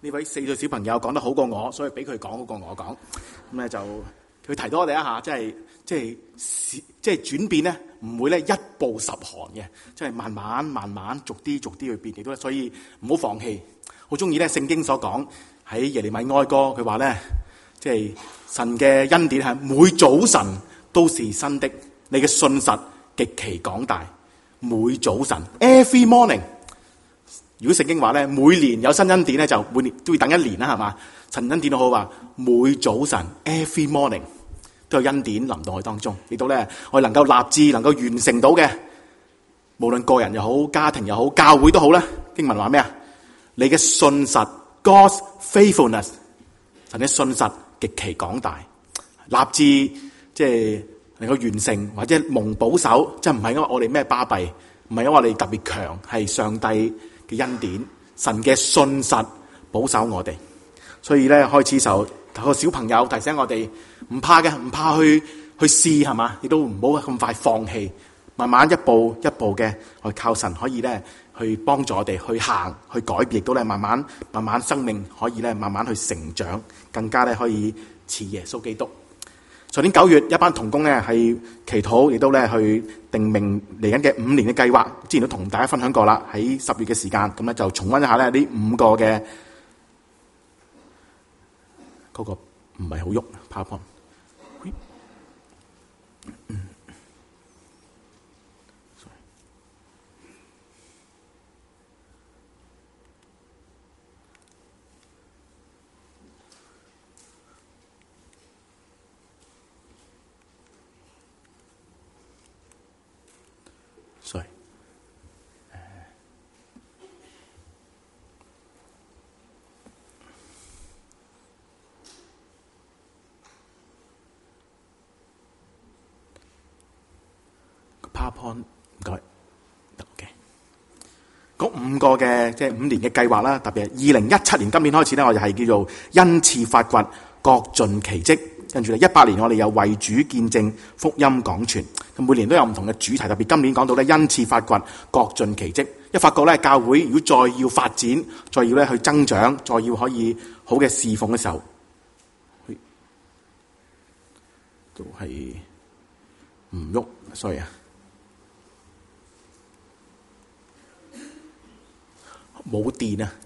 呢位4歲小朋友講得好過我，所以俾佢講好過我講。咁咧就佢提到我哋一下，即係轉變咧，唔會咧一步十寒嘅，即係慢慢逐啲去變，亦都所以唔好放棄。好中意咧聖經所講喺耶利米哀歌，佢話咧即係神嘅恩典係每早晨都是新的，你嘅信實極其廣大。每早晨 every morning。如果聖經話咧，每年有新恩典咧，就每年都要等一年啦，係嘛？神恩典都好話，每早晨 every morning 都有恩典臨到我當中，亦都咧我哋能夠立志，能夠完成到嘅，無論個人又好，家庭又好，教會都好啦。經文話咩啊？你嘅信實 God's faithfulness， 神嘅信實極其廣大，立志即係能夠完成或者蒙保守，即係唔係因為我哋咩巴閉，唔係因為我哋特別強，係上帝嘅恩典，神嘅信實保守我哋。所以咧開始就個小朋友提醒我哋唔怕嘅，唔怕去試，係嘛？亦都唔好咁快放棄，慢慢一步一步嘅去靠神，可以咧去幫助我哋去行去改變，亦都咧慢慢生命可以咧慢慢去成長，更加咧可以似耶穌基督。上年9月，一班同工咧係祈禱，亦都咧去定命嚟緊嘅5年嘅計劃。之前都同大家分享過啦，喺10月嘅時間，咁咧就重溫一下咧呢5個嘅嗰個唔係好喐 PowerPoint。PowerPoint 唔該，得嘅。嗰5個嘅即係5年嘅計劃啦，特別係2017年今年開始咧，我哋係叫做恩賜發掘各盡其職。跟住咧18年我哋有為主見證福音廣傳，咁每年都有唔同嘅主題，特別今年講到咧恩賜發掘各盡其職。一發覺咧教會如果再要發展，再要咧去增長，再要可以好嘅侍奉嘅時候，都係唔喐，所以啊。冇電啊！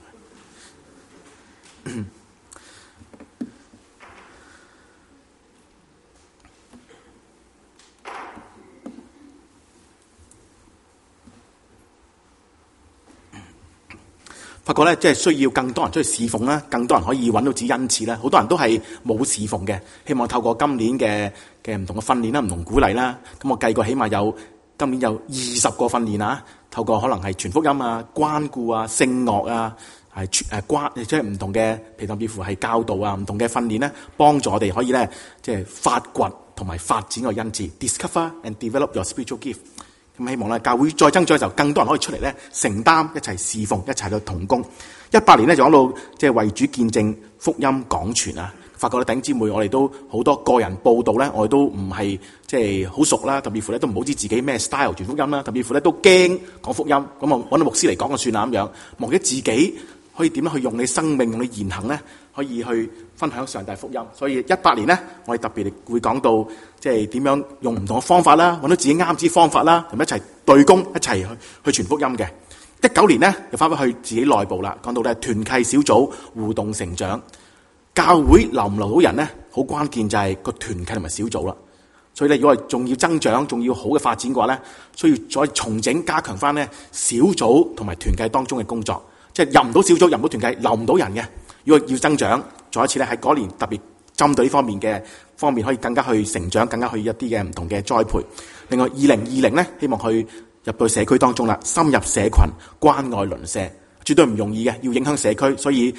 發覺咧，即係需要更多人出去侍奉啦，更多人可以揾到自己恩賜啦。好多人都係冇侍奉嘅，希望透過今年嘅唔同嘅訓練啦、唔同鼓勵啦，咁我計過起碼今年有20個訓練啊，透過可能係傳福音啊、關顧啊、聖樂啊，係即係唔同嘅，譬如甚至乎係教導啊，唔同嘅訓練咧，幫助我哋可以咧，即係發掘同埋發展個恩賜 ，discover and develop your spiritual gift。咁希望咧，教會再增長嘅時候，更多人可以出嚟咧，承擔一齊侍奉，一齊去同工。18年咧就講到即係為主見證福音廣傳啊。發覺咧，弟兄姊妹，我哋都好多個人報道咧，我哋都唔係即係好熟啦，甚至乎咧都唔好知自己咩 style 傳福音啦，甚至乎咧都驚講福音，咁我揾到牧師嚟講就算啦咁樣，忘記自己可以點樣去用你生命、用你言行咧，可以去分享上帝福音。所以18年咧，我哋特別會講到即係點樣用唔同嘅方法啦，揾到自己啱之方法啦，同埋一齊對攻，一齊去傳福音嘅。19年咧，又翻返去自己內部啦，講到咧團契小組互動成長。教會留唔留到人咧，好關鍵就係個團契同埋小組啦。所以咧，如果係仲要增長、仲要好嘅發展嘅話咧，需要再重整、加強翻咧小組同埋團契當中嘅工作。即係入唔到小組、入唔到團契、留唔到人嘅。如果要增長，再一次咧喺嗰年特別針對呢方面可以更加去成長，更加去一啲嘅唔同嘅栽培。另外2020咧，希望去入到社區當中啦，深入社群、關愛鄰舍，絕對唔容易嘅，要影響社區。所以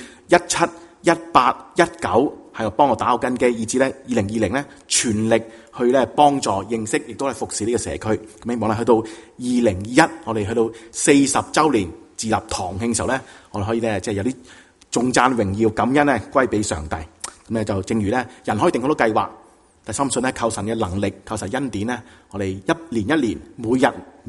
17、18、19係幫我打好根基，以至咧2020咧全力去咧幫助認識，亦都係服侍呢個社區。咁希望咧去到2021，我哋去到40週年自立堂慶嘅時候咧，我哋可以咧即係有啲頌讚榮耀感恩咧歸俾上帝。咁咧就正如咧人可以定好多計劃，但深信咧靠神嘅能力，靠神恩典咧，我哋一年一年，每日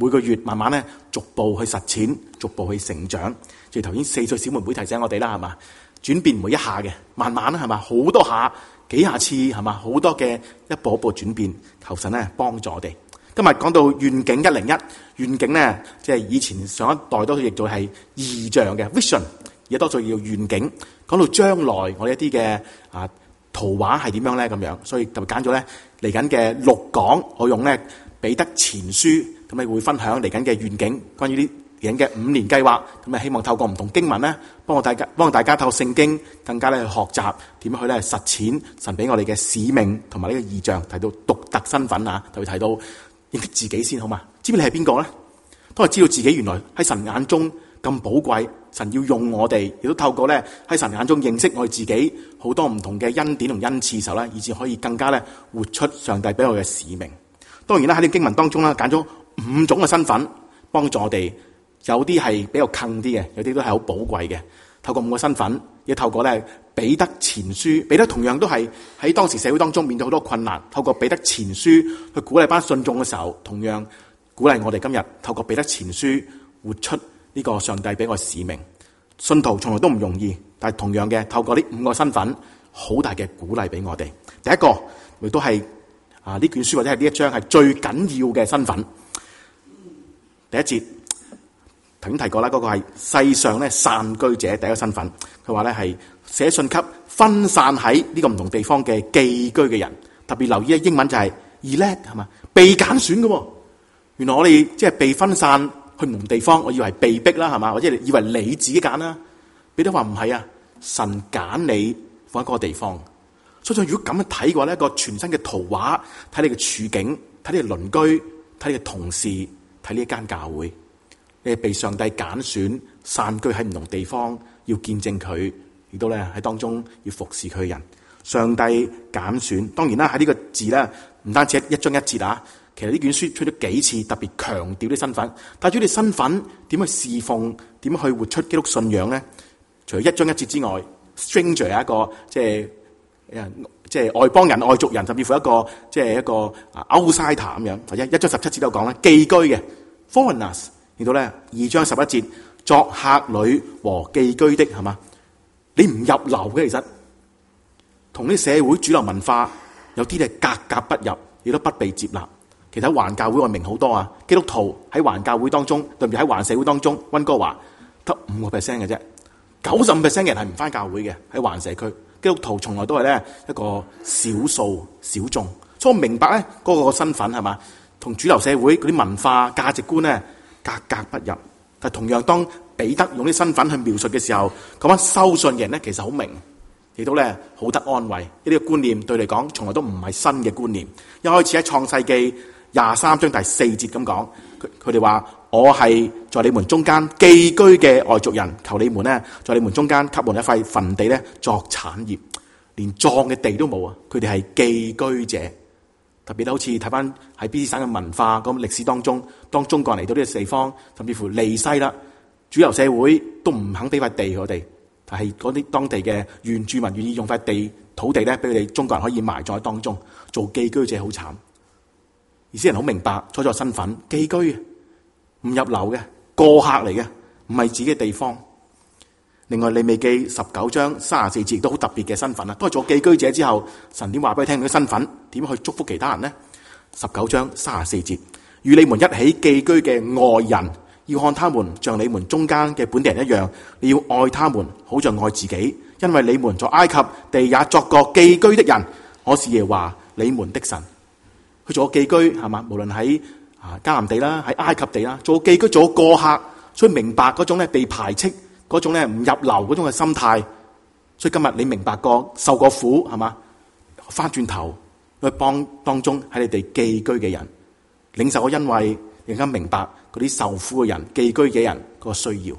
每個月慢慢咧逐步去實踐，逐步去成長。正如頭先4歲小妹妹提醒我哋啦，係嘛？轉變唔會一下嘅，慢慢啦，係嘛？好多下、幾廿次，係嘛？好多嘅一步一步轉變，求神咧幫助我哋。今日講到願景101，願景咧即係以前上一代多數譯做係異象嘅 vision， 而家多數要願景。講到將來我哋一啲嘅圖畫係點樣咧咁樣，所以就揀咗咧嚟緊嘅6講，我用咧彼得前書，咁你會分享嚟緊嘅願景，關於啲嚟緊嘅5年計劃，咁啊希望透過唔同經文咧，幫大家透過聖經更加咧去學習點樣去咧實踐神俾我哋嘅使命同埋呢個異象，提到獨特身份啊，就會提到認識自己先好嘛？知唔知你係邊個咧？當我知道自己原來喺神眼中咁寶貴，神要用我哋，亦都透過咧喺神眼中認識我哋自己好多唔同嘅恩典同恩賜時候咧，以至可以更加咧活出上帝俾我嘅使命。當然啦，喺呢個經文當中咧，揀咗5種嘅身份幫助我哋，有啲係比較近啲嘅，有啲都係好寶貴嘅。透過5個身份，亦透過咧彼得前書，彼得同樣都係喺當時社會當中面對好多困難，透過彼得前書去鼓勵班信眾嘅時候，同樣鼓勵我哋今日透過彼得前書活出呢個上帝俾我嘅使命。信徒從來都唔容易，但係同樣嘅透過呢5個身份，好大嘅鼓勵俾我哋。第一個亦都係呢卷書或者係呢一章係最緊要嘅身份。第一節頭先提過啦，嗰個係世上咧散居者第一個身份。佢話咧係寫信給分散喺呢個唔同地方嘅寄居嘅人，特別留意英文就係 elect 係嘛，被揀選嘅。原來我哋即係被分散去唔同地方，我以為係被逼啦係嘛，或者以為你自己揀啦。彼得話唔係啊，神揀你放喺嗰個地方。所以如果咁樣睇嘅話咧，一個全新嘅圖畫，睇你嘅處境，睇你嘅鄰居，睇你嘅同事，睇呢一間教會。你係被上帝揀選，散居喺唔同地方，要見證佢，亦都咧喺當中要服侍佢嘅人。上帝揀選，當然啦，喺呢個字咧，唔單止一章一節啊，其實呢卷書出咗幾次，特別強調啲身份。帶住你身份點去侍奉，點去活出基督信仰咧？除咗一章一節之外 ，stranger 係一個即係外邦人、外族人，甚至乎一個即係一個 outsider 咁樣。或者1章17節都講啦，寄居嘅 foreigners。見到咧2章11節，作客旅和寄居的係嘛？你唔入流嘅，其實同啲社會主流文化有啲係格格不入，亦都不被接納。其實喺環教會我明好多啊，基督徒喺環教會當中，特別喺環社會當中，溫哥華得5% 嘅啫，95% 嘅人係唔返教會嘅。喺環社區，基督徒從來都係咧一個少數小眾，所以我明白咧嗰個身份係嘛，同主流社會嗰啲文化價值觀咧格格不入。但同樣當彼得用啲身份去描述嘅時候，嗰班收信嘅人咧其實好明，亦都咧好得安慰。呢個觀念對你嚟講從來都唔係新嘅觀念。一開始喺創世記23章第4節咁講，佢哋話：我係在你們中間寄居嘅外族人，求你們咧在你們中間給我一塊墳地咧作產業，連葬嘅地都冇啊！佢哋係寄居者。特別好似睇翻喺 BC 省嘅文化咁歷史當中，當中國人嚟到呢個地方，甚至乎離西啦，主流社會都唔肯俾塊地佢哋，但係嗰啲當地嘅原住民願意用塊地土地咧，俾佢哋中國人可以埋葬喺當中，做寄居者好慘。以色列人好明白初初身份，寄居嘅，唔入流嘅，過客嚟嘅，唔係自己嘅地方。另外利未記19章34節都好特別嘅身份啦，都係做寄居者之後，神點話俾你聽佢嘅身份，點去祝福其他人呢？19章34節，與你們一起寄居嘅外人，要看他們像你們中間嘅本地人一樣，你要愛他們，好像愛自己，因為你們在埃及地也作過寄居的人，我是耶和華你們的神。去做寄居係嘛？無論喺迦南地啦，喺埃及地啦，做寄居做過客，所以明白嗰種咧被排斥。嗰種咧唔入流嗰種嘅心態，所以今日你明白過受過苦係嘛？翻轉頭去幫當中喺你哋寄居嘅人領受個恩惠，更加明白嗰啲受苦嘅人、寄居嘅人嗰個需要。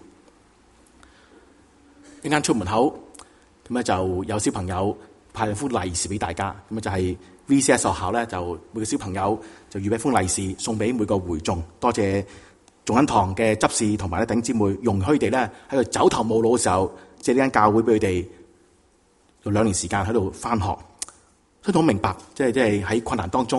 一間出門口咁咧就有小朋友派一封利是俾大家，咁就係 VCS 學校咧就每個小朋友就預備封利是送俾每個會眾，多謝眾恩堂嘅執事同埋咧弟兄姊妹容許佢哋咧喺度走投無路嘅時候，即係呢間教會俾佢哋用2年時間喺度翻學，所以我明白即係喺困難當中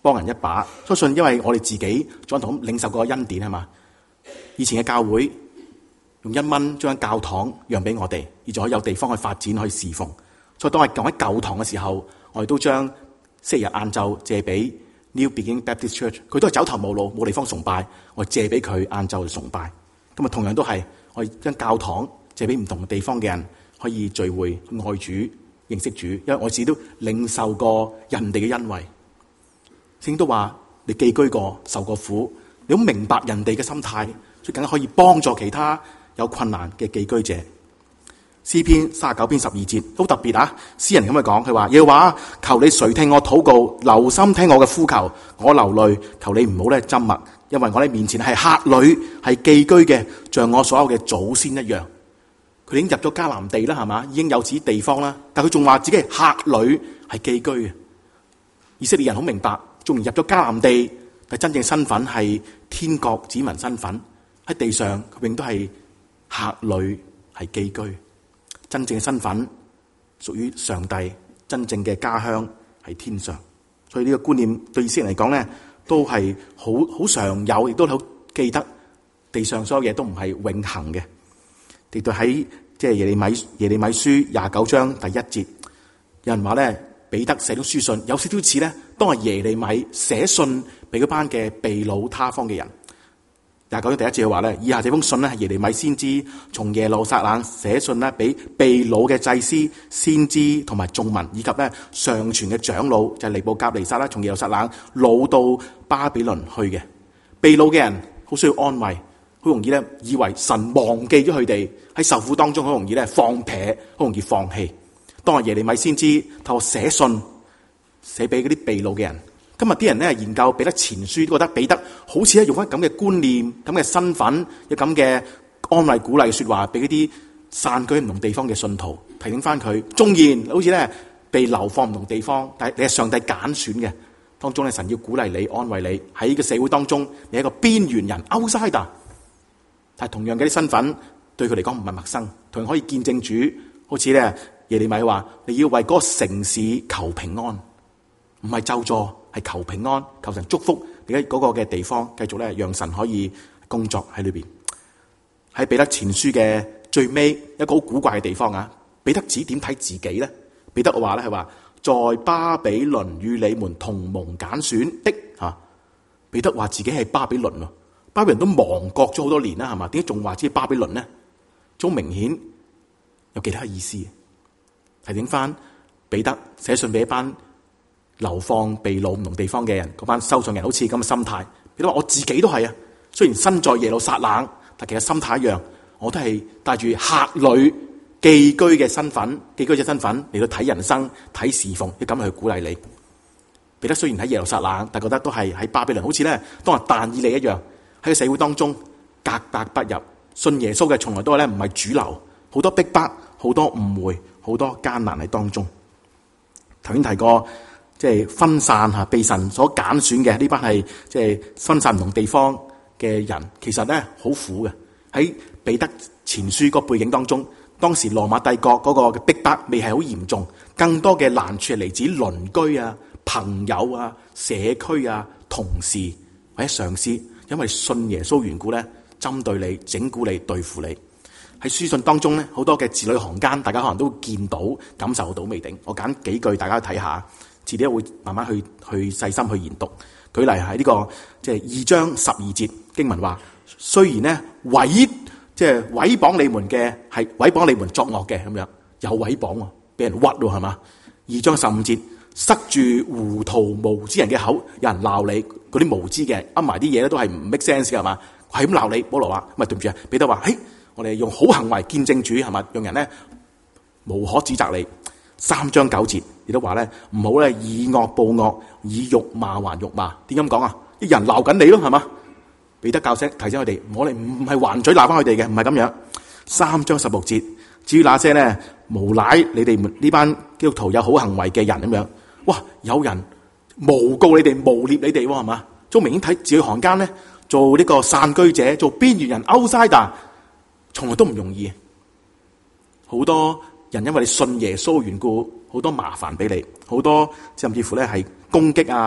幫人一把。相信因為我哋自己在同領受過恩典係嘛，以前嘅教會用1蚊將教堂讓俾我哋，而就可以有地方去發展去侍奉。所以當我講喺舊堂嘅時候，我哋都將星期日晏晝借俾 New Beginning Baptist Church， 佢都係走投無路冇地方崇拜，我哋借俾佢晏晝去崇拜。咁啊，同樣都係我哋將教堂借俾唔同嘅地方嘅人可以聚會愛主認識主，因為我自己都領受過人哋嘅恩惠。聖經都話你寄居過受過苦，你好明白人哋嘅心態，所以更加可以幫助其他有困難嘅寄居者。詩篇39篇12節好特別啊！詩人咁去講，佢話耶和華，求你垂聽我禱告，留心聽我嘅呼求，我流淚，求你唔好咧緘默，因為我喺面前係客旅，係寄居嘅，像我所有嘅祖先一樣。佢已經入咗迦南地啦，係嘛？已經有此地方啦，但佢仲話自己係客旅，係寄居嘅。以色列人好明白，縱然入咗迦南地，但真正身份係天國子民身份，喺地上佢永遠都係客旅，係寄居。真正嘅身份屬於上帝，真正嘅家鄉係天上。所以呢個觀念對以色列人嚟講咧，都係好常有，亦都好記得地上所有嘢都唔係永恆嘅。亦都喺即係耶利米書29章第1節，有人話咧，彼得寫咗書信，有少少似咧，當係耶利米寫信俾嗰班嘅被擄他方嘅人。29章第1節嘅話咧，以下這封信咧係耶利米先知從耶路撒冷寫信咧俾被擄嘅祭司、先知同埋眾民，以及咧上傳嘅長老，就係尼布甲尼撒啦，從耶路撒冷擄到巴比倫去嘅。被擄嘅人好需要安慰，好容易咧以為神忘記咗佢哋，喺受苦當中好容易咧放撇，好容易放棄。當係耶利米先知透過寫信寫俾嗰啲被擄嘅人。今日啲人咧研究彼得前書，都覺得彼得好似咧用翻咁嘅觀念、咁嘅身份、有咁嘅安慰鼓勵嘅說話，俾嗰啲散居唔同地方嘅信徒提醒翻佢。縱然好似咧被流放唔同地方，但係你係上帝揀選嘅，當中咧神要鼓勵你、安慰你喺呢個社會當中，你係一個邊緣人 outsider， 但係同樣嘅啲身份對佢嚟講唔係陌生，同樣可以見證主。好似咧耶利米話，你要為嗰個城市求平安，唔係咒詛，係求平安，求神祝福你喺嗰個嘅地方，繼續咧讓神可以工作喺裏邊。喺彼得前書嘅最尾一個好古怪嘅地方啊，彼得指點睇自己咧。彼得話咧係話，在巴比倫與你們同蒙揀選的吓。彼得話自己係巴比倫咯，巴比倫都亡國咗好多年啦，係嘛？點解仲話自己巴比倫呢？好明顯有其他意思。提醒翻彼得寫信俾一班流放被擄唔同地方嘅人，嗰班收信人好似咁嘅心態。彼得話我自己都係啊，雖然身在耶路撒冷，但其實心態一樣，我都係帶住客旅寄居嘅身份嚟到睇人生、睇侍奉，要咁去鼓勵你。彼得雖然喺耶路撒冷，但覺得都係喺巴比倫，好似咧當日但以理一樣，喺個社會當中格格不入。信耶穌嘅從來都係咧唔係主流，好多逼迫、好多誤會、好多艱難喺當中。頭先提過，即係分散吓，被神所揀選嘅呢班係即係分散唔同地方嘅人，其實咧好苦嘅。喺彼得前書個背景當中，當時羅馬帝國嗰個嘅逼迫未係好嚴重，更多嘅難處係嚟自鄰居啊、朋友啊、社區啊、同事或者上司，因為信耶穌緣故咧，針對你、整蠱你、對付你。喺書信當中咧，好多嘅字裏行間，大家可能都會見到、感受到未定。我揀幾句大家睇下，遲啲會慢慢去細心去研讀。舉例喺呢個即係2章12節經文話，雖然咧毀謗你們嘅係毀謗你們作惡嘅咁樣，有毀謗喎，俾人屈喎係嘛？2章15節，塞住糊塗無知人嘅口，有人鬧你嗰啲無知嘅，噏埋啲嘢咧都係唔 make sense 嘅係嘛？係咁鬧你。保羅話唔係，對唔住啊，彼得話，嘿，我哋用好行為見證主係嘛，讓人咧無可指責你。3章9節亦都話咧，唔好咧以惡報惡，以辱罵還辱罵。點咁講啊？啲人鬧緊你咯係嘛？彼得教醒提醒佢哋，我哋唔係還嘴鬧翻佢哋嘅，唔係咁樣。3章16節，至於那些咧無賴你哋呢班基督徒有好行為嘅人咁樣，哇！有人誣告你哋、誣衊你哋係嘛？都明顯睇字裏行間咧，做呢個散居者、做邊緣人 outsider， 從來都唔容易。好多人因為你信耶穌緣故，好多麻煩俾你，好多甚至乎咧係攻擊啊、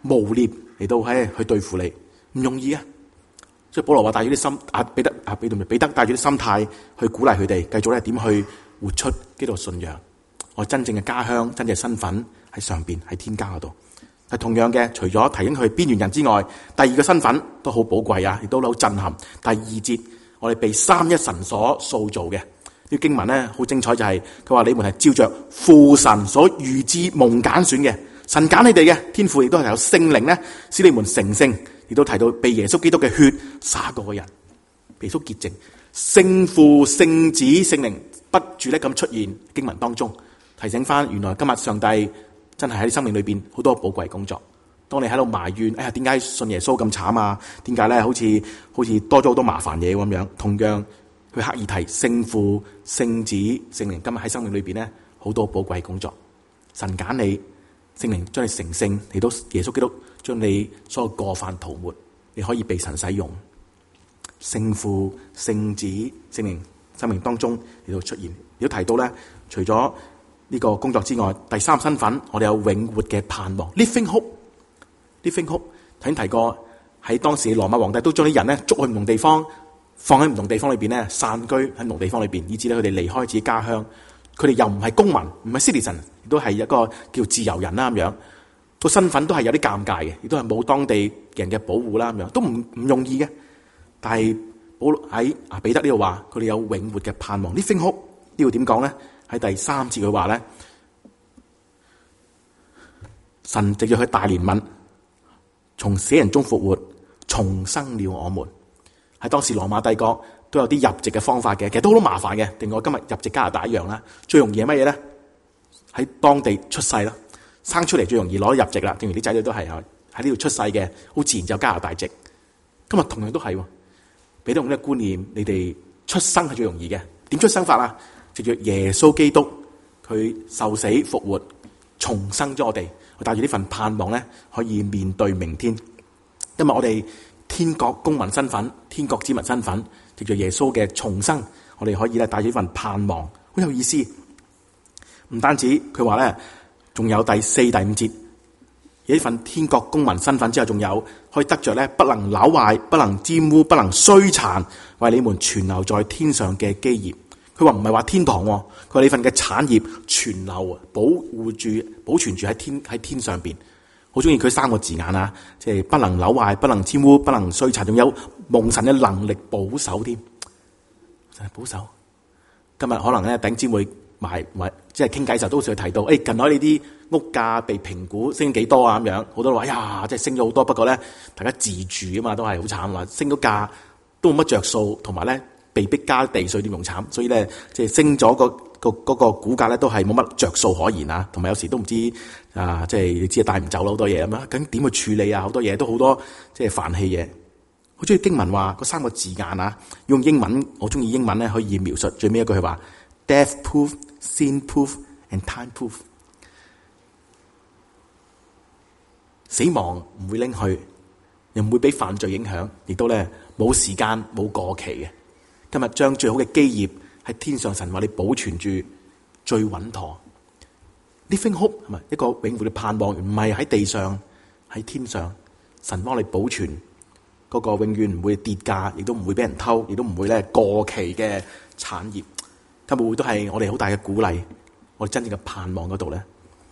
誣衊嚟到去對付你，唔容易啊！所以保羅話帶住啲心，彼得帶住啲心態去鼓勵佢哋，繼續咧點去活出基督信仰。我真正嘅家鄉、真正嘅身份喺上邊，喺天家嗰度。係同樣嘅，除咗提醒佢邊緣人之外，第二個身份都好寶貴啊，亦都好震撼。第二節，我哋被三一神所塑造嘅呢經文咧，好精彩，就係佢話你們係照着父神所預知蒙揀選嘅，神揀你哋嘅，天父亦都係有聖靈咧，使你們成聖，亦都提到被耶穌基督嘅血灑過嘅人，被耶穌潔淨，聖父、聖子、聖靈不住咧咁出現經文當中，提醒翻原來今日上帝真係喺生命裏邊好多寶貴工作。當你喺度埋怨，哎呀，點解信耶穌咁慘啊？點解咧好似多咗好多麻煩嘢咁樣？同樣去刻意提聖父、聖子、聖靈，今日喺生命裏邊咧好多寶貴工作。神揀你，聖靈將你成聖，嚟到耶穌基督將你所有過犯塗抹，你可以被神使用。聖父、聖子、聖靈生命當中嚟到出現。如果提到咧，除咗呢個工作之外，第三身份，我哋有永活嘅盼望 ，living hope。living hope 頭先提過，喺當時羅馬皇帝都將啲人咧捉去唔同地方，放喺唔同地方裏邊咧散居喺唔同地方裏邊，以致咧佢哋離開自己家鄉。佢哋又唔係公民，唔係 citizen，亦都係一個叫自由人啦咁樣。個身份都係有啲尷尬嘅，亦都係冇當地人嘅保護啦咁樣，都唔容易嘅。但係保羅喺彼得呢度話，佢哋有永活嘅盼望。living hope 呢度點講咧？喺第三節佢話咧，神藉著佢大憐憫，從死人中復活，重生了我們。喺當時羅馬帝國都有啲入籍嘅方法嘅，其實都好多麻煩嘅，定我今日入籍加拿大一樣啦。最容易係乜嘢咧？喺當地出世啦，生出嚟最容易攞入籍啦。正如啲仔女都係喺呢度出世嘅，好自然就有加拿大籍。今日同樣都係，俾到咁嘅觀念，你哋出生係最容易嘅。點出生法啊？藉着耶穌基督，佢受死復活，重生咗我哋，我帶住呢份盼望咧，可以面對明天。因為我哋天國公民身份、天國子民身份，藉着耶穌嘅重生，我哋可以咧帶住呢份盼望，好有意思。唔單止佢話咧，仲有第4、第5節，有呢份天國公民身份之後，仲有可以得着咧，不能朽壞、不能沾污、不能衰殘，為你們存留在天上嘅基業。佢話唔係話天堂，佢話你份嘅產業存留、保護住、保存住喺天上邊。好中意佢3個字眼啊，即係不能朽壞、不能沾污、不能衰殘，仲有蒙神嘅能力保守添。神係保守。今日可能咧頂尖會埋即係傾偈時候都會提到，近來呢啲屋價被評估升幾多啊咁樣，好多人話呀，即係升咗好多，不過咧大家自住啊嘛，都係好慘，話升咗價都冇乜着數，同埋咧被逼加地稅點用慘，所以咧即係升咗個股價咧都係冇乜着數可言啊，同埋有時都唔知啊，即係你知帶唔走好多嘢咁樣，究竟點去處理啊？好多嘢都好多即係煩氣嘢。好中意經文話嗰3個字眼啊，用英文我中意英文咧可以描述最尾一句係話 death proof、sin proof and time proof。死亡唔會拎去，又唔會俾犯罪影響，亦都咧冇時間冇過期嘅。今日將最好嘅基業喺天上，神話你保存住最穩妥。Living hope 係咪一個永活嘅盼望？唔係喺地上，喺天上，神幫你保存嗰個永遠唔會跌價，亦都唔會俾人偷，亦都唔會咧過期嘅產業。今日會都係我哋好大嘅鼓勵，我哋真正嘅盼望嗰度咧。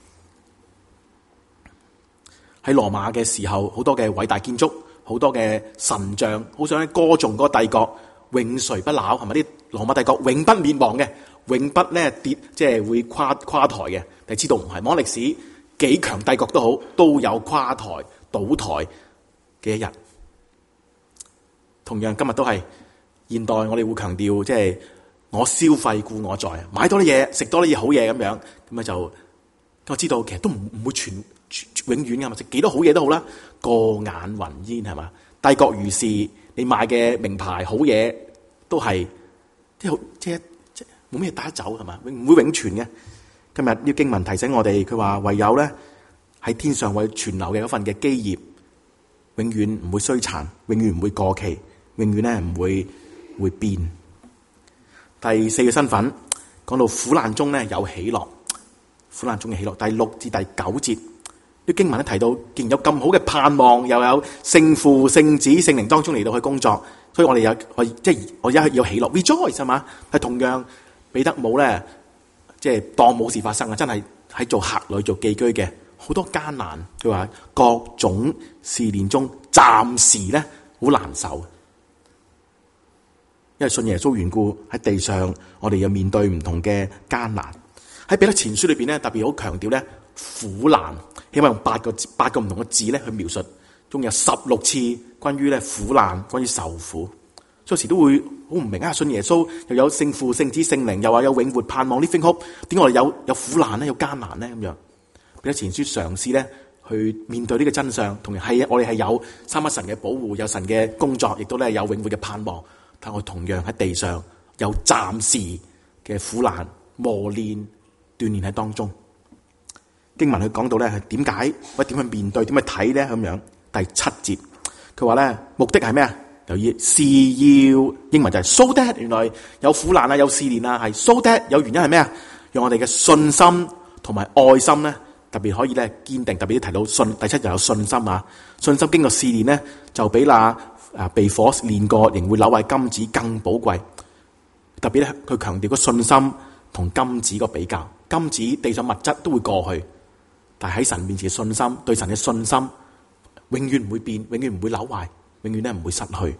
喺羅馬嘅時候，好多嘅偉大建築，好多嘅神像，好想歌頌嗰個帝國永垂不朽，係咪啲羅馬帝國永不滅亡嘅，永不咧跌，即係會垮台嘅？你知道唔係？望歷史幾強帝國都好，都有垮台倒台嘅一日。同樣今日都係現代，我哋會強調即係我消費故我在，買多啲嘢，食多啲嘢好嘢咁樣，咁就我知道其實都唔會永遠噶嘛，食幾多好嘢都好啦，過眼雲煙係嘛？帝國如是，你買嘅名牌好嘢都係即係冇咩帶得走係嘛？唔會永存嘅。今日呢經文提醒我哋，佢話唯有咧喺天上為存留嘅嗰份嘅基業，永遠唔會衰殘，永遠唔會過期，永遠咧唔會變。第4個身份講到苦難中咧有喜樂，苦難中嘅喜樂。第6至第9節啲經文咧提到，既然有咁好嘅盼望，又有聖父、聖子、聖靈當中嚟到去工作，所以我哋我而家要喜樂 rejoice 係嘛？係同樣彼得冇咧，即係當冇事發生啊！真係喺做客旅、做寄居嘅好多艱難，佢話各種試煉中，暫時咧好難受，因為信耶穌緣故喺地上，我哋要面對唔同嘅艱難。喺彼得前書裏邊咧，特別好強調咧苦難，起碼用八個唔同嘅字咧去描述，仲有16次關於咧苦難，關於受苦。有時都會好唔明啊！信耶穌又有聖父、聖子、聖靈，又話有永活盼望，呢封哭點解我哋有苦難咧，有艱難咧咁樣？彼得前書嘗試咧去面對呢個真相，同樣係我哋係有三一神嘅保護，有神嘅工作，亦都咧有永活嘅盼望。但我同樣喺地上有暫時嘅苦難磨練。鍛煉喺當中，經文佢講到咧係點解，點去面對，點去睇咧咁樣。第7節佢話咧目的係咩啊？留意是要英文就係 so that， 原來有苦難啊，有試煉啊，係 so that 有原因係咩啊？讓我哋嘅信心同埋愛心咧，特別可以咧堅定，特別提到信。第7就有信心啊，信心經過試煉咧，就比被火煉過仍會朽壞金子更寶貴。特別咧佢強調個信心同金子個比較。金子地上物質都會過去，但係喺神面前嘅信心，對神嘅信心永遠唔會變，永遠唔會朽壞，永遠咧唔會失去。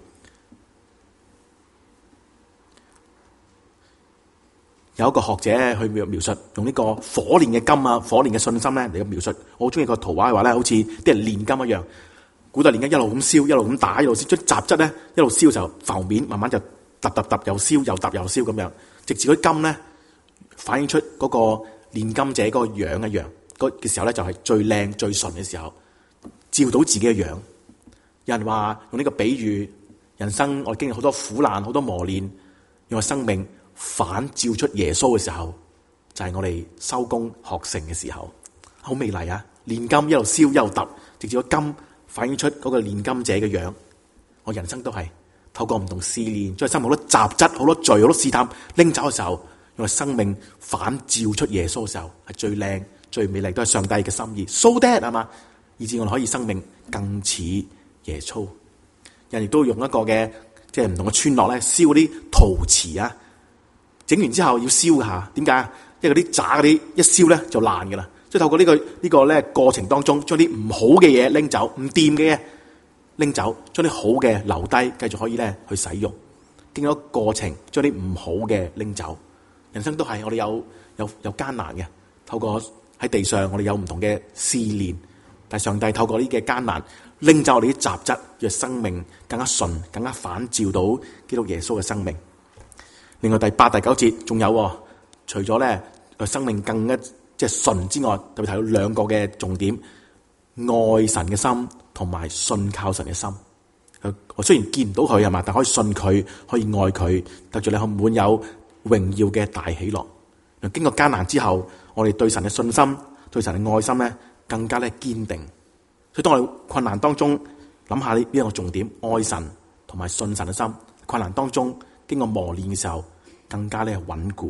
有一個學者去描述，用呢個火煉嘅金啊，火煉嘅信心咧嚟嘅描述。我好中意個圖畫嘅話咧，好似啲人煉金一樣，古代煉金一路咁燒，一路咁打，一路燒，將雜質咧一路燒就浮面，慢慢就揼又燒，又揼又燒咁樣，直至嗰金咧。反映出嗰個煉金者嗰個樣一樣，嘅時候咧就係最靚最純嘅時候，照到自己嘅樣。有人話用呢個比喻，人生我哋經歷好多苦難，好多磨練，用個生命反照出耶穌嘅時候，就係我哋收工學成嘅時候，好美麗啊！煉金一路燒一路揼，直至個金反映出嗰個煉金者嘅樣。我人生都係透過唔同試煉，將生命好多雜質、好多罪、好多試探拎走嘅時候。因為生命反照出耶穌嘅時候，係最靚、最美麗，都係上帝嘅心意。So that 係嘛，以致我哋可以生命更似耶穌。人亦都用一個嘅即係唔同嘅村落咧，燒啲陶瓷啊，整完之後要燒下。點解？因為嗰啲渣嗰啲一燒咧就爛噶啦。即係透過呢個咧過程當中，將啲唔好嘅嘢拎走，唔掂嘅嘢拎走，將啲好嘅留低，繼續可以咧去使用。經過過程，將啲唔好嘅拎走。人生都係我哋有艱難嘅，透過喺地上我哋有唔同嘅試煉，但係上帝透過呢嘅艱難拎走我哋啲雜質，讓生命更加純，更加反照到基督耶穌嘅生命。另外第8、第9節仲有，除咗咧生命更加即係純之外，特別提到2個嘅重點：愛神嘅心同埋信靠神嘅心。我雖然見唔到佢係嘛，但可以信佢，可以愛佢，得住你可滿有榮耀嘅大喜樂。經過艱難之後，我哋對神嘅信心、對神嘅愛心咧，更加咧堅定。所以當我哋困難當中諗下呢一個重點，愛神同埋信神嘅心，困難當中經過磨練嘅時候，更加咧穩固。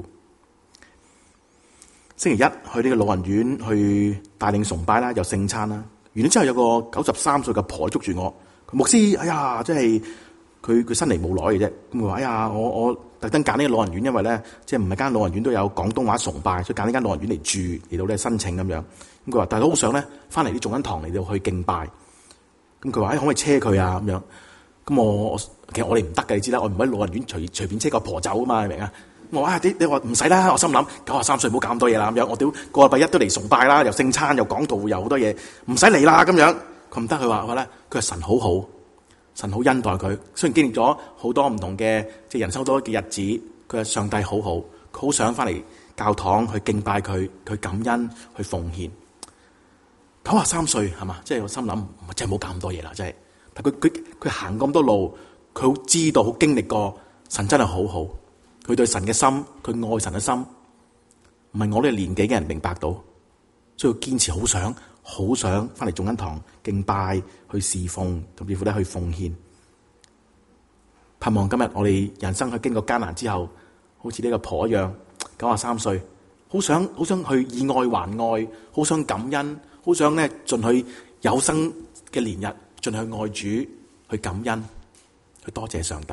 星期一去呢個老人院去帶領崇拜啦，有聖餐啦。完咗之後有個93歲嘅婆捉住我，佢牧師，哎呀，真係佢新嚟冇耐嘅啫。咁佢話，哎呀，我特登揀呢個老人院，因為咧，即係唔係間老人院都有廣東話崇拜，所以揀呢間老人院嚟住，嚟到咧申請咁樣。咁佢話，但係都好想咧翻嚟啲眾恩堂嚟到去敬拜。咁佢話，可唔可以車佢啊？咁樣。咁其實我哋唔得嘅，你知啦，我唔喺老人院隨便車個婆走啊嘛，你明啊？我話你話唔使啦，我心諗93歲唔好搞咁多嘢啦咁樣。我屌個禮拜一都嚟崇拜啦，又聖餐又講道又好多嘢，唔使嚟啦咁樣。佢唔得，佢話咧，佢係神好好。神好恩待佢，雖然經歷咗好多唔同嘅即係人生好多嘅日子，佢係上帝好好，佢好想翻嚟教堂去敬拜佢，去感恩，去奉獻。93歲係嘛？即係我心諗，真係唔好搞咁多嘢啦，真係。但佢行咁多路，佢好知道，好經歷過，神真係好好。佢對神嘅心，佢愛神嘅心，唔係我呢個年紀嘅人明白到，所以佢堅持好想翻嚟眾恩堂敬拜，去侍奉，甚至乎咧去奉獻。盼望今日我哋人生去經過艱難之後，好似呢個婆一樣，93歲，好想去以愛還愛，好想感恩， 好想咧盡去有生嘅年日，盡去愛主，去感恩，去多謝上帝。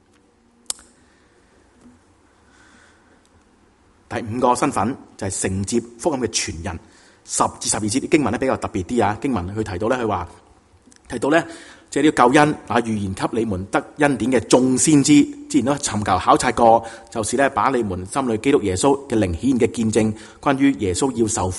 第五個身份就係承接福音嘅傳人。10至12節經文咧比較特別啲啊，經文佢提到咧，佢話提到咧，即係呢個救恩啊，預言給你們得恩典嘅眾先知，之前都尋求考察過，就是咧把你們心裏基督耶穌嘅靈顯現嘅見證，關於耶穌要受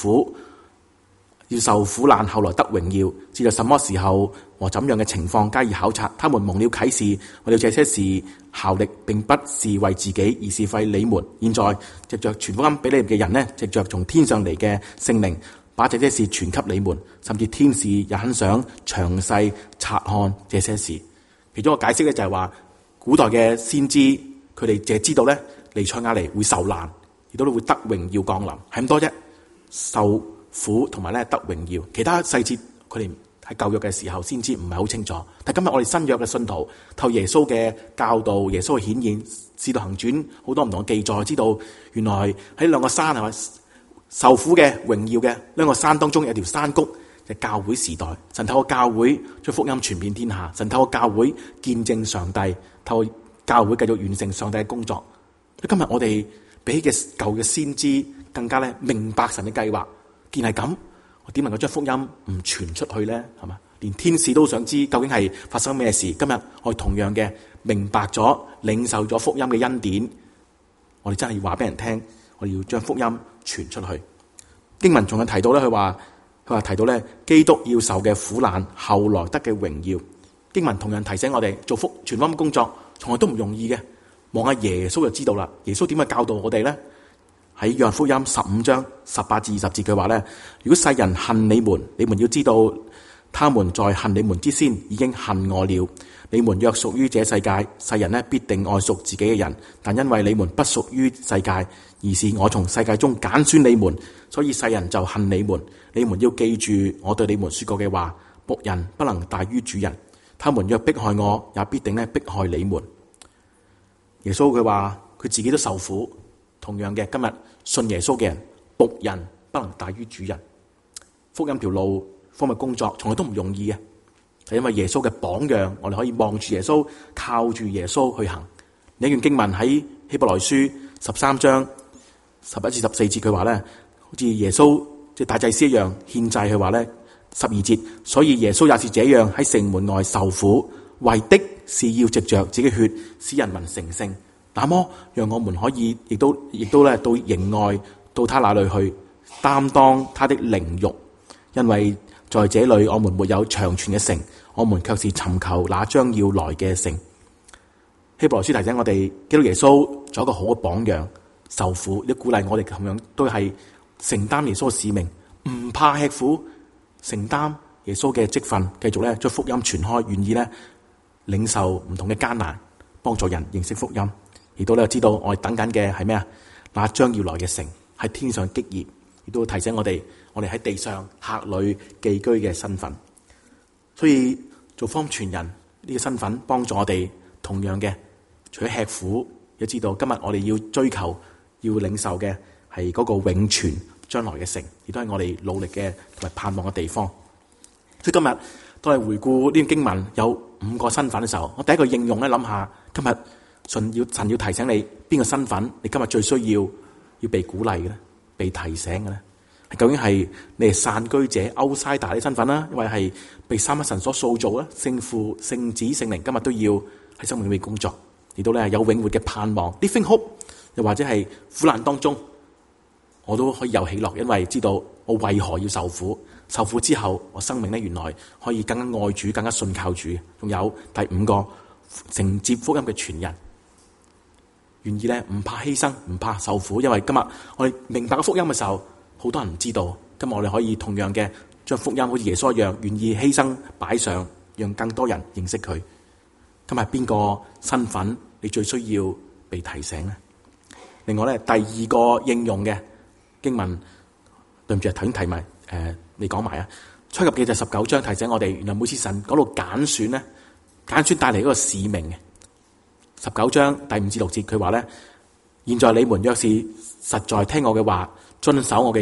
苦難，後來得榮耀，至到什麼時候和怎樣嘅情況加以考察。他們蒙了啟示，為了這些事效力，並不是為自己，而是為你們。現在藉着傳福音俾你們嘅人呢，藉着從天上嚟嘅聖靈，把這些事傳給你們，甚至天使也很想詳細察看這些事。其中一個解釋咧就係話，古代嘅先知佢哋淨係知道咧彌賽亞嚟會受難，亦都會得榮耀降臨，係咁多啫。受苦同埋咧得榮耀，其他細節佢哋喺舊約嘅時候先知唔係好清楚。但今日我哋新約嘅信徒透耶穌嘅教導、耶穌嘅顯現、使徒行傳好多唔同嘅記載，知道原來喺兩個山係咪受苦嘅、榮耀嘅兩個山當中有條山谷，就係教會時代。神透過教會將福音傳遍天下，神透過教會見證上帝，透過教會繼續完成上帝嘅工作。今日我哋比起嘅舊嘅先知更加咧明白神嘅計劃。既然係咁，我點能夠將福音唔傳出去咧？係嘛？連天使都想知究竟係發生咩事。今日我哋同樣嘅明白咗、領受咗福音嘅恩典，我哋真係要話俾人聽，我哋要將福音傳出去。經文仲有提到咧，佢話提到咧，基督要受嘅苦難，後來得嘅榮耀。經文同樣提醒我哋，做傳福音工作從來都唔容易嘅。望下耶穌就知道啦。耶穌點樣教導我哋咧？喺約翰福音15章18至20節，佢話咧：如果世人恨你們，你們要知道，他們在恨你們之先，已經恨我了。你們若屬於這世界，世人呢必定愛屬自己嘅人，但因為你們不屬於世界，而是我從世界中揀選你們，所以世人就恨你們。你們要記住我對你們說過嘅話：僕人不能大於主人。他們若迫害我，也必定呢迫害你們。耶穌佢話佢自己都受苦。同樣嘅，今日信耶穌嘅人，僕人不能大於主人。福音條路，福音嘅工作，從來都唔容易嘅，係因為耶穌嘅榜樣，我哋可以望住耶穌，靠住耶穌去行。呢段經文喺希伯來書13章11至14節，佢話咧，好似耶穌即係大祭司一樣獻祭，佢話咧12節，所以耶穌也是這樣喺城門外受苦，為的是要藉着自己血使人民成聖。那麼讓我們可以亦都咧到營外，到他那裏去擔當他的凌辱，因為在這裏我們沒有長存嘅城，我們卻是尋求那將要來嘅城。希伯來書提醒我哋，基督耶穌做一個好嘅榜樣，受苦，亦鼓勵我哋咁樣都係承擔耶穌嘅使命，唔怕吃苦，承擔耶穌嘅職分，繼續咧將福音傳開，願意咧領受唔同嘅艱難，幫助人認識福音。亦都咧知道我哋等緊嘅係咩啊？那將要來嘅城喺天上激熱，亦都提醒我哋喺地上客旅寄居嘅身份。所以做福音傳人呢個身份，幫助我哋同樣嘅，除咗吃苦，要知道今日我哋要追求、要領受嘅係嗰個永存將來嘅城，亦都係我哋努力嘅同埋盼望嘅地方。所以今日當係回顧呢段經文有5個身份嘅時候，我第一個應用咧諗下，今日神要提醒你邊個身份，你今日最需要被鼓勵嘅咧，被提醒嘅咧，究竟係你係散居者、outsider啲身份啦，因為係被三一神所塑造啦，聖父、聖子、聖靈今日都要喺生命裏面工作，亦都咧有永活嘅盼望。living hope，又或者係苦難當中，我都可以有喜樂，因為知道我為何要受苦，受苦之後我生命咧原來可以更加愛主、更加信靠主。仲有第5個承接福音嘅傳人。願意咧唔怕犧牲，唔怕受苦，因為今日我哋明白個福音嘅時候，好多人唔知道。今日我哋可以同樣嘅將福音好似耶穌一樣，願意犧牲擺上，讓更多人認識佢。今日邊個身份你最需要被提醒呢？另外咧，第2個應用嘅經文，對唔住，頭先提埋你講埋啊。出埃及記就19章提醒我哋，原來每次神嗰度揀選咧，揀選帶嚟嗰個使命嘅。19章第5至6節，佢話咧：現在你們若是實在聽我嘅話，遵守我嘅約，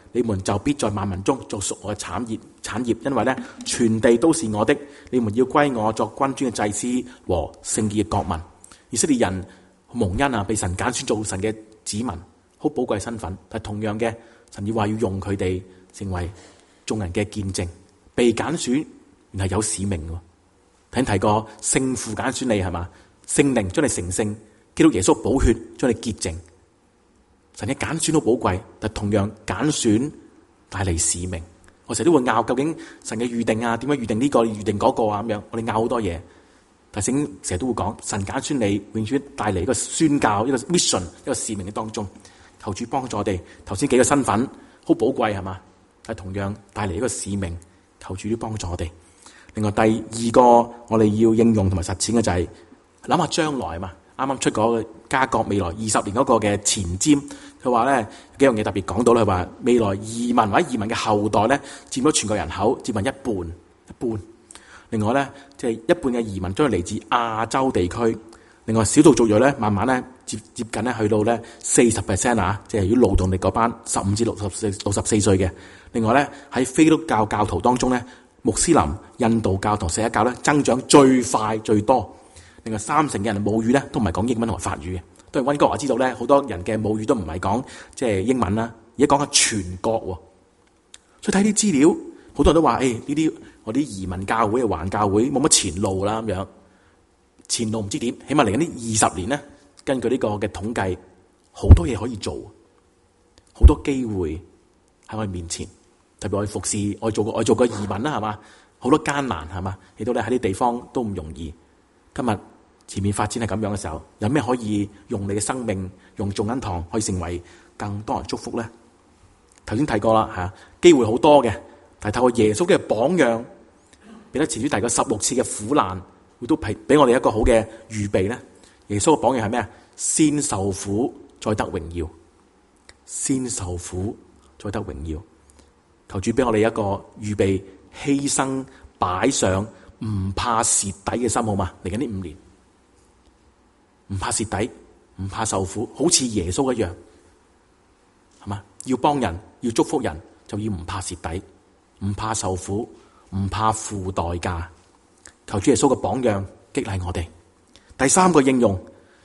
你們就必在萬民中做屬我嘅產業，因為咧全地都是我的，你們要歸我作君尊嘅祭司和聖潔嘅國民。以色列人蒙恩啊，被神揀選做神嘅子民，好寶貴嘅身份。但係同樣嘅，神要話要用佢哋成為眾人嘅見證，被揀選原係有使命嘅。頭先提過聖父揀選你係嘛，聖靈將你成聖，基督耶穌寶血將你潔淨。神嘅揀選好寶貴，但同樣揀選帶嚟使命。我成日都會拗究竟神嘅預定啊，點樣預定呢個預定嗰個啊咁樣，我哋拗好多嘢。但係聖經成日都會講，神揀選你，永遠帶嚟一個宣教、一個 mission、一個使命嘅當中。求主幫助我哋。頭先幾個身份好寶貴係嘛，但係同樣帶嚟一個使命。求主都幫助我哋。另外第二個我哋要應用同埋實踐嘅就係諗下將來嘛。啱啱出嗰個加國未來20年嗰個嘅前瞻，佢話咧幾樣嘢特別講到啦。佢話未來移民或者移民嘅後代咧，佔咗全國人口接近一半。另外咧，即係一半嘅移民將係嚟自亞洲地區。另外少數族裔咧，慢慢咧接近咧去到咧40%啊，即係如果勞動力嗰班15至64歲嘅。另外咧喺非基督教教徒當中咧，穆斯林、印度教同錫克教咧增長最快最多。另外30%嘅人母語咧都唔係講英文同埋法語嘅。當然溫哥華知道咧，好多人嘅母語都唔係講即係英文啦，而家講緊全國喎。所以睇啲資料，好多人都話：呢啲我啲移民教會、環教會冇乜前路啦咁樣。前路唔知點，起碼嚟緊呢20年咧，根據呢個嘅統計，好多嘢可以做，好多機會喺我哋面前。特別我哋服侍，我做過移民啦，係嘛，好多艱難係嘛，亦都咧喺啲地方都唔容易。今日前面發展係咁樣嘅時候，有咩可以用你嘅生命，用眾恩堂可以成為更多人祝福咧？頭先提過啦嚇，機會好多嘅，但係透過耶穌嘅榜樣，彼得前書提過16次嘅苦難，會都俾我哋一個好嘅預備咧。耶穌嘅榜樣係咩啊？先受苦，再得榮耀。先受苦，再得榮耀。求主俾我哋一個預備、犧牲、擺上，唔怕蝕底嘅心，好嘛？嚟緊呢5年，唔怕蝕底，唔怕受苦，好似耶穌一樣，係嘛？要幫人，要祝福人，就要唔怕蝕底，唔怕受苦，唔怕付代價。求主耶穌嘅榜樣激勵我哋。第三個應用，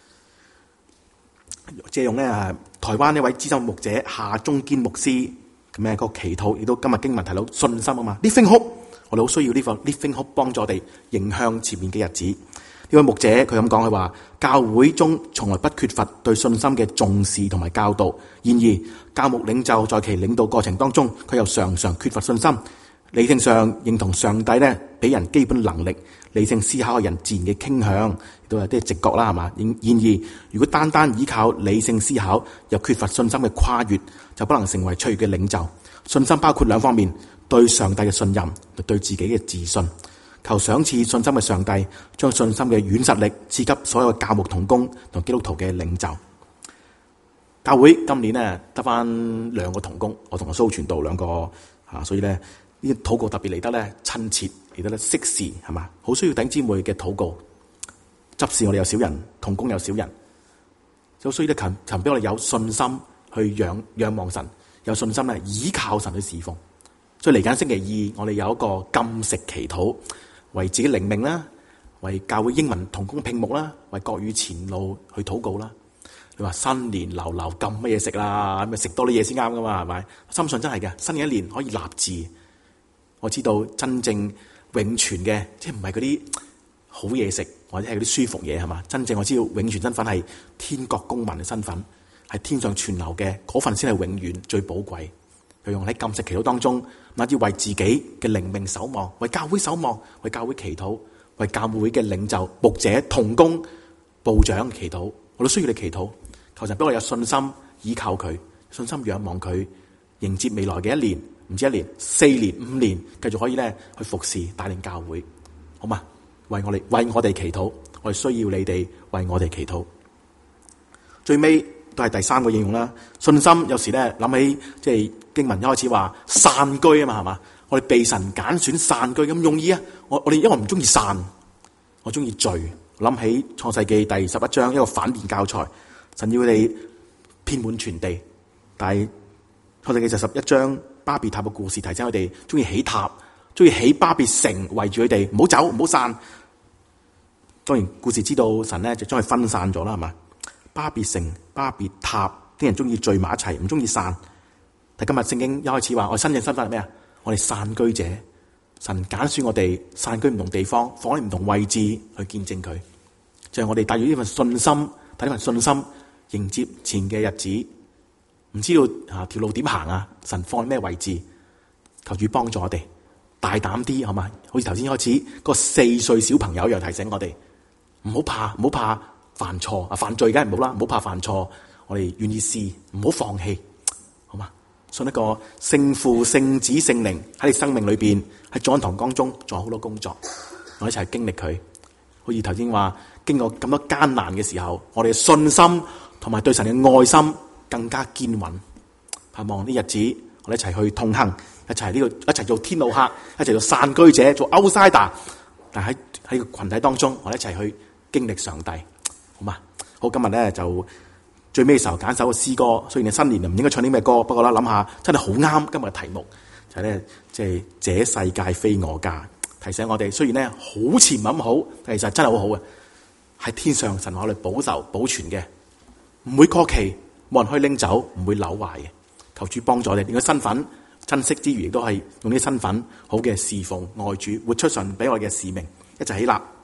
借用咧台灣一位資深牧者夏中堅牧師咁嘅個祈禱，亦都今日經文提到信心啊嘛。Living Hope，我哋好需要呢份 Living Hope 幫助我哋迎向前面嘅日子。呢位牧者佢咁講，佢話教會中從來不缺乏對信心嘅重視同埋教導，然而教牧領袖在其領導過程當中，佢又常常缺乏信心。理性上認同上帝咧俾人基本能力，理性思考嘅人自然嘅傾向，亦都有啲直覺啦，係嘛？然而如果單單依靠理性思考，又缺乏信心嘅跨越，就不能成為卓越嘅領袖。信心包括2方面：對上帝嘅信任，對自己嘅自信。求賞賜信心嘅上帝，將信心嘅軟實力賜給所有教牧同工同基督徒嘅領袖。教會今年呢得翻2個同工，我同阿蘇傳道2個所以咧呢個禱告特別嚟得咧親切，嚟得咧適時，係嘛？好需要弟兄姊妹嘅禱告。執事我哋有少人，同工有少人，就需要咧求俾我哋有信心去仰望神，有信心咧倚靠神去侍奉。所以嚟緊星期2，我哋有一個禁食祈禱，為自己靈命啦，為教會英文同工聘牧啦，為國語前路去禱告啦。你話新年流禁乜嘢食啦，咁咪食多啲嘢先啱噶嘛，係咪？深信真係嘅，新嘅一年可以立志。我知道真正永存嘅，即係唔係嗰啲好嘢食，或者係嗰啲舒服嘢，係嘛？真正我知道永存身份係天國公民嘅身份，係天上存留嘅嗰份先係永遠最寶貴。佢用喺禁食祈禱當中，乃至為自己嘅靈命守望，為教會守望，為教會祈禱，為教會嘅領袖、牧者、同工、部長祈禱，我都需要你祈禱。求神俾我有信心依靠佢，信心仰望佢，迎接未來嘅1年，唔止1年、4年、5年，繼續可以咧去服侍帶領教會，好嘛？為我哋祈禱，我哋需要你哋為我哋祈禱。最尾都係第3個應用啦。信心有時咧諗起即係經文一開始話散居啊嘛，係嘛？我哋被神揀選散居咁容易啊？我哋因為唔中意散，我中意聚。諗起創世記第11章一個反面教材，神要佢哋遍滿全地，但係創世記就11章巴別塔嘅故事，提醒佢哋中意起塔，中意起巴別城圍住佢哋，唔好走，唔好散。當然故事知道神咧就將佢分散咗啦，係嘛？巴別城、巴別塔啲人中意聚埋一齊，唔中意散。但今日聖經一開始話我新嘅身份係咩啊？我哋散居者，神揀選我哋散居唔同地方，放喺唔同位置去見證佢。就係我哋帶住呢份信心，帶呢份信心迎接前嘅日子。唔知道條路點行啊？神放喺咩位置？求主幫助我哋大膽啲，好嘛？好似頭先開始個4歲小朋友又提醒我哋，唔好怕，唔好怕犯錯啊！犯罪梗係唔好啦，唔好怕犯錯。我哋願意試，唔好放棄，好嘛？信一個聖父、聖子、聖靈喺你生命裏邊，喺眾堂當中做好多工作，我哋一齊經歷佢。好似頭先話，經過咁多艱難嘅時候，我哋嘅信心同埋對神嘅愛心更加堅穩。盼望呢日子，我哋一齊去同行，一齊做天路客，一齊做散居者，做 outsider。但喺個群體當中，我哋一齊去經歷上帝，好嘛？好，今日咧就最尾時候揀首嘅詩歌。雖然你新年唔應該唱啲咩歌，不過啦諗下真係好啱今日嘅題目，就係咧即係這世界非我家，提醒我哋雖然咧好似唔係咁好，但其實真係好好嘅，喺天上神話我哋保留保存嘅，唔會過期，冇人可以拎走，唔會朽壞嘅。求主幫助我哋，連個身份珍惜之餘，亦都係用啲身份好嘅侍奉愛主，活出神俾我哋嘅使命。一齊起立。